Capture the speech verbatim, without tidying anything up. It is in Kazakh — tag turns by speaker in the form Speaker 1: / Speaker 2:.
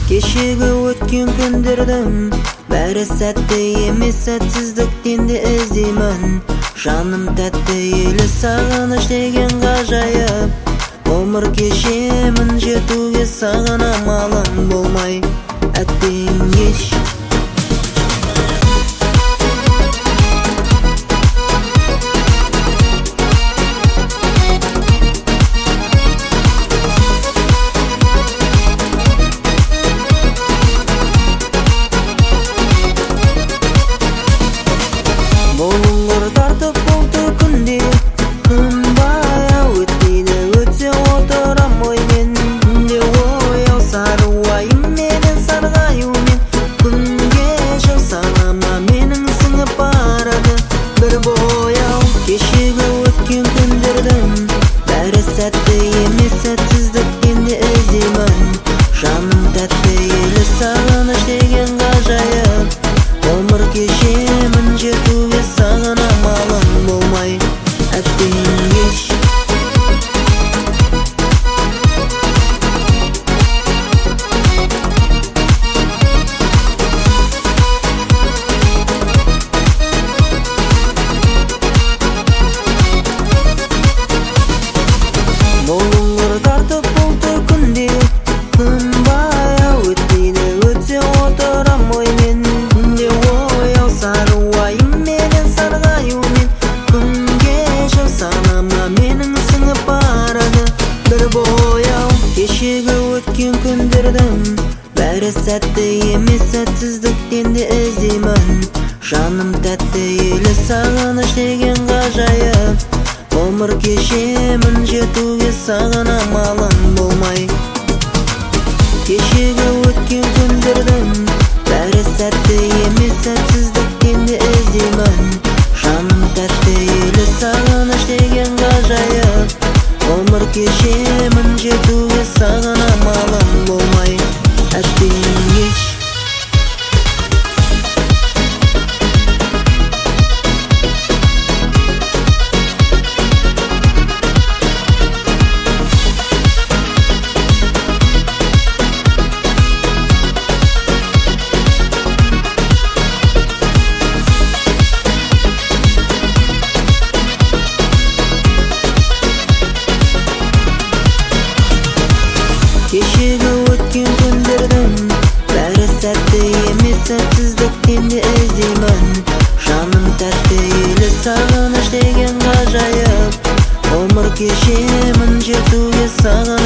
Speaker 1: Кешегі өткен күндердің бәрі сәтті емес, сәтсіздіктен де іздеймін. Жаным тәтті елі сағыныш деген ғажайып. Өмір кешемін жетуге саған амалым болмай әттең еш. Болыңғыр тартып болды күнде, күн баяу өтпейді, өтсе отырам оймен. Күнде ояу сары уайым менен сарғаюмен, күнге жыл санама менің сіңіп барады бір бояу. Кешегі өткен күндердің бәрі сәтті емес, сәтсіздіктен де іздеймін. Жаным тәтті елі сағыныш деген ғажайып. Өмір кешемін жетуге саған амалым болмай әттең еш. Болыңғыр тартып болды күнде, күн баяу өтпейді, өтсе отырам оймен. Күнде ояу сары уайым менен сарғаюмен, күнге жыл санама менің сіңіп барады бір бояу. Кешегі өткен күндердің бәрі сәтті емес, сәтсіздіктен де іздеймін. Жаным тәтті елі сағыныш деген ғажайып. Өмір кешемін жетуге саған амалым болмай. Кешегі өткен күндердің бәрі сәтті емес, сәтсіздіктен де іздеймін. Жаным тәтті елі сағыныш деген ғажайып. Өмір кешемін жетуге саған амалым болмай әттең еш. Кешегі өткен күндердің бәрі сәтті емес, сәтсіздіктен де іздеймін. Жаным тәтті елі сағыныш деген ғажайып. Өмір кешемін жетуге саған